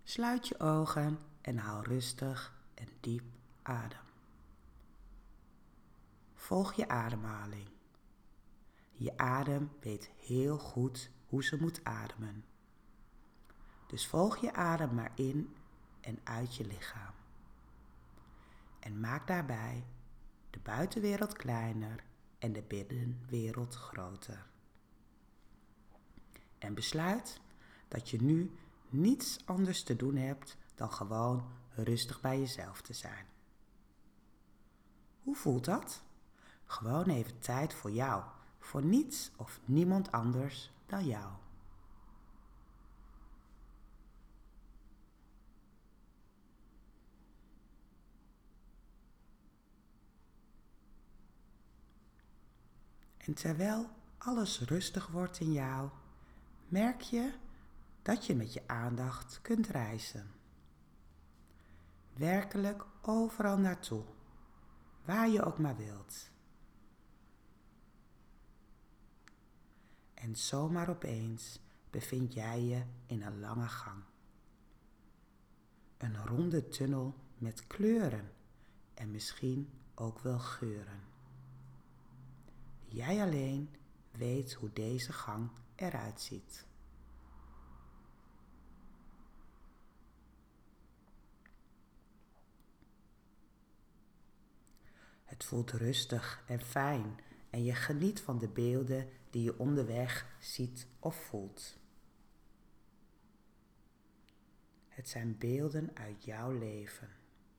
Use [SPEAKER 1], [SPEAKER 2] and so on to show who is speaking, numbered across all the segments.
[SPEAKER 1] Sluit je ogen en haal rustig en diep adem. Volg je ademhaling. Je adem weet heel goed hoe ze moet ademen. Dus volg je adem maar in en uit je lichaam. En maak daarbij de buitenwereld kleiner en de binnenwereld groter. En besluit dat je nu niets anders te doen hebt dan gewoon rustig bij jezelf te zijn. Hoe voelt dat? Gewoon even tijd voor jou, voor niets of niemand anders dan jou. En terwijl alles rustig wordt in jou, merk je dat je met je aandacht kunt reizen. Werkelijk overal naartoe, waar je ook maar wilt. En zomaar opeens bevind jij je in een lange gang. Een ronde tunnel met kleuren en misschien ook wel geuren. Jij alleen weet hoe deze gang eruit ziet. Het voelt rustig en fijn en je geniet van de beelden die je onderweg ziet of voelt. Het zijn beelden uit jouw leven.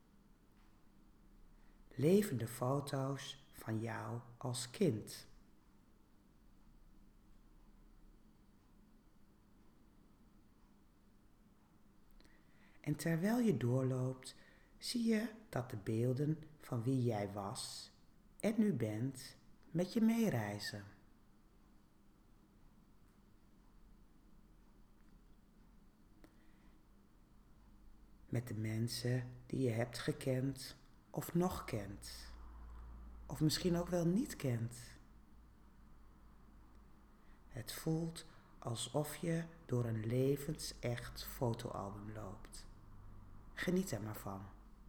[SPEAKER 1] Levende foto's van jou als kind. En terwijl je doorloopt, zie je dat de beelden van wie jij was en nu bent met je meereizen. Met de mensen die je hebt gekend of nog kent. Of misschien ook wel niet kent. Het voelt alsof je door een levensecht fotoalbum loopt. Geniet er maar van.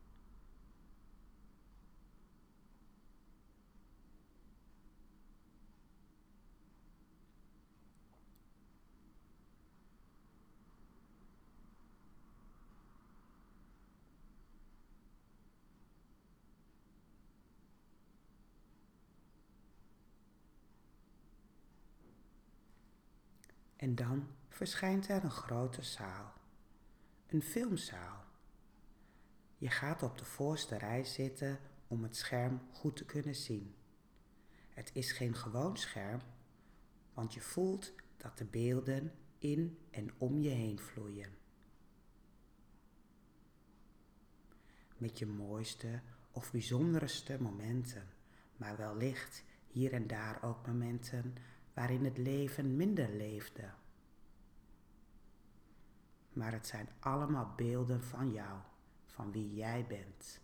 [SPEAKER 1] En dan verschijnt er een grote zaal. Een filmzaal. Je gaat op de voorste rij zitten om het scherm goed te kunnen zien. Het is geen gewoon scherm, want je voelt dat de beelden in en om je heen vloeien. Met je mooiste of bijzonderste momenten, maar wellicht hier en daar ook momenten waarin het leven minder leefde. Maar het zijn allemaal beelden van jou, van wie jij bent.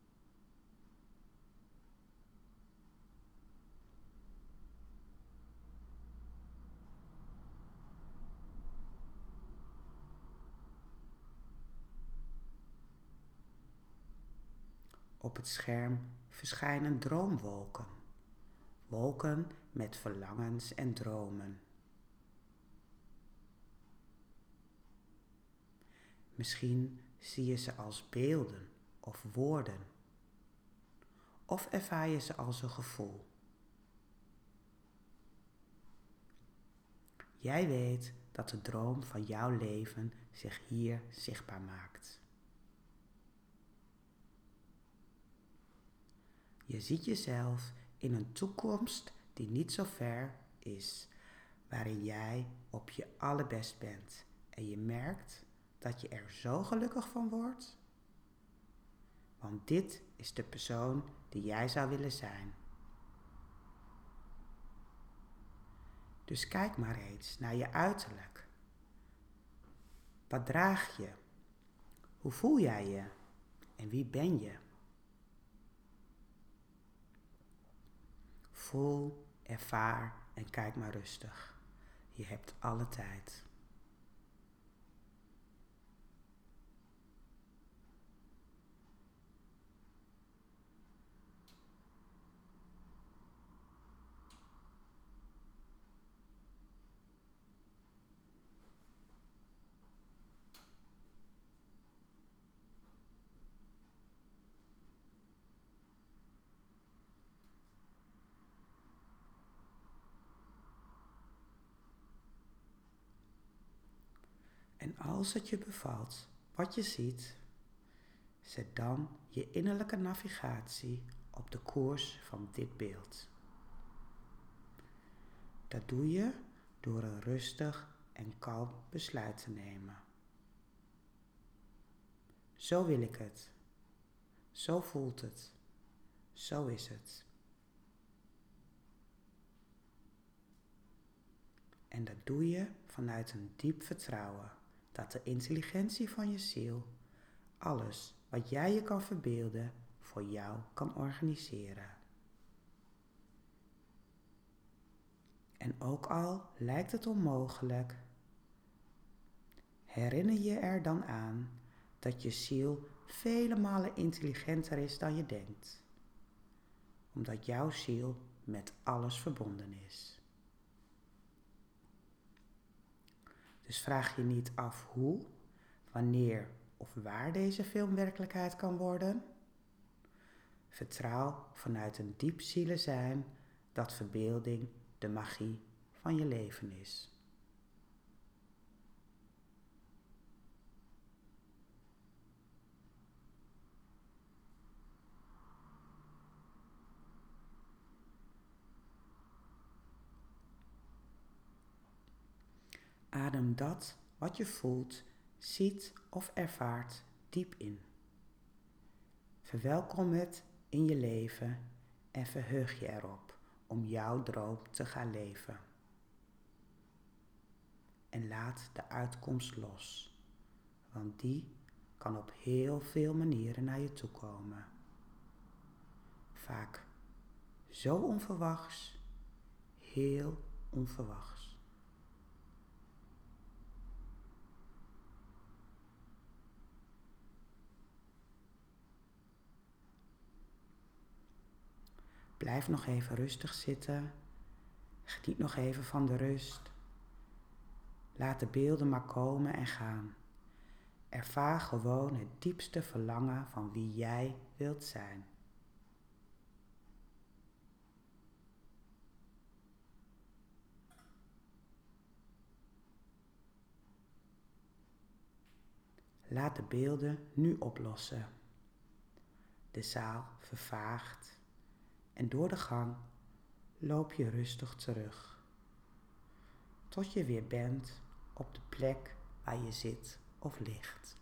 [SPEAKER 1] Op het scherm verschijnen droomwolken. Wolken met verlangens en dromen. Misschien zie je ze als beelden of woorden. Of ervaar je ze als een gevoel. Jij weet dat de droom van jouw leven zich hier zichtbaar maakt. Je ziet jezelf in een toekomst die niet zo ver is, waarin jij op je allerbest bent en je merkt dat je er zo gelukkig van wordt. Want dit is de persoon die jij zou willen zijn. Dus kijk maar eens naar je uiterlijk. Wat draag je? Hoe voel jij je? En wie ben je? Voel, ervaar en kijk maar rustig. Je hebt alle tijd. En als het je bevalt wat je ziet, zet dan je innerlijke navigatie op de koers van dit beeld. Dat doe je door een rustig en kalm besluit te nemen. Zo wil ik het. Zo voelt het. Zo is het. En dat doe je vanuit een diep vertrouwen dat de intelligentie van je ziel alles wat jij je kan verbeelden voor jou kan organiseren. En ook al lijkt het onmogelijk, herinner je er dan aan dat je ziel vele malen intelligenter is dan je denkt, omdat jouw ziel met alles verbonden is. Dus vraag je niet af hoe, wanneer of waar deze film werkelijkheid kan worden. Vertrouw vanuit een diep zielenzijn dat verbeelding de magie van je leven is. Adem dat wat je voelt, ziet of ervaart diep in. Verwelkom het in je leven en verheug je erop om jouw droom te gaan leven. En laat de uitkomst los, want die kan op heel veel manieren naar je toe komen. Vaak zo onverwachts, heel onverwachts. Blijf nog even rustig zitten. Geniet nog even van de rust. Laat de beelden maar komen en gaan. Ervaar gewoon het diepste verlangen van wie jij wilt zijn. Laat de beelden nu oplossen. De zaal vervaagt en door de gang loop je rustig terug. Tot je weer bent op de plek waar je zit of ligt.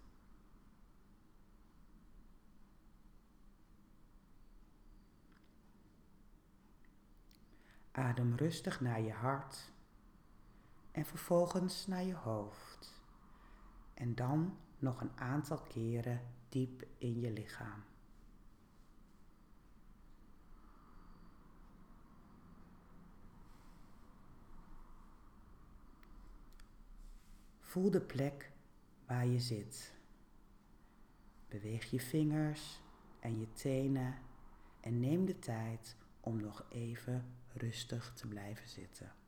[SPEAKER 1] Adem rustig naar je hart en vervolgens naar je hoofd. En dan nog een aantal keren diep in je lichaam. Voel de plek waar je zit. Beweeg je vingers en je tenen en neem de tijd om nog even rustig te blijven zitten.